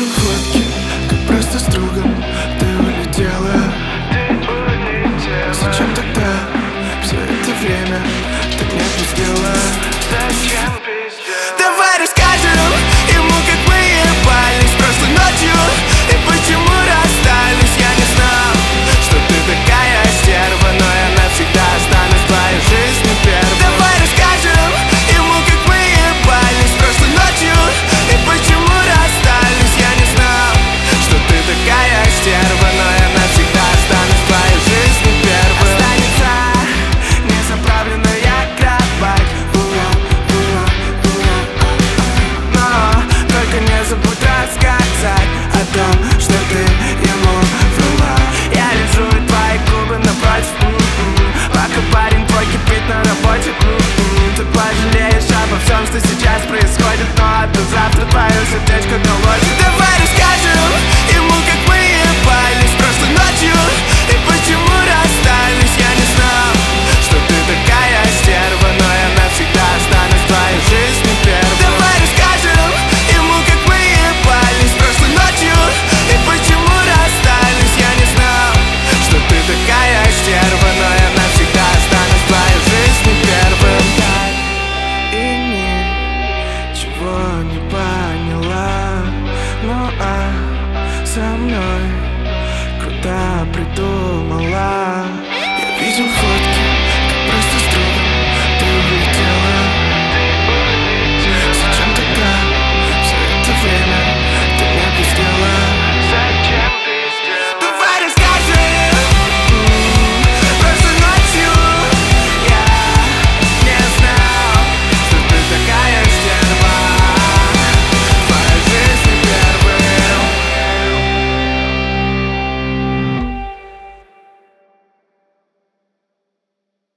видел фотки, как просто с другом ты улетела. Зачем тогда все это время ты мне пиздела? Зачем пиздела? Давай расскажем ему, как мы ебались прошлой ночью и почему расстались. Я не знал, что ты такая стерва, но я навсегда останусь в твоей жизни первым. Давай расскажем ему, как мы ебались прошлой ночью и почему расстались. Я не знал, что ты такая стерва, но я навсегда останусь в твоей жизни первым. Останется незаправленная кровать, но только не забудь рассказать о том, что ты ему врала. Я лежу и твои губы напротив, пока парень твой кипит на работе. Ты пожалеешь обо всем, что сейчас происходит, но до завтра твое сердечко колотит. Давай расскажем ему, как мы ебались прошлой ночью и почему расстались. Я не знал, что ты такая стерва, но я навсегда останусь в твоей жизни первым. Давай расскажем ему, как мы ебались прошлой ночью и почему расстались. Я не знал, что ты такая стерва, но я навсегда останусь в твоей жизни первым. И ничего не поняла, ну а со мной круто придумала.